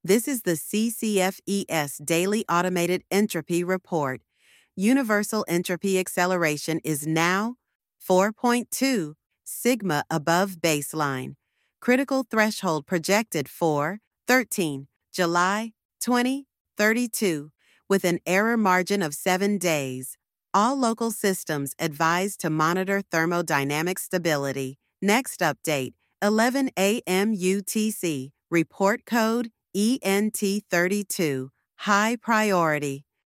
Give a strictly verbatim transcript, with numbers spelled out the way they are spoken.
This is the C C F E S Daily Automated Entropy Report. Universal entropy acceleration is now four point two sigma above baseline. Critical threshold projected for thirteen July twenty thirty-two with an error margin of seven days. All local systems advised to monitor thermodynamic stability. Next update, eleven a m U T C. Report code E N T thirty-two. High priority.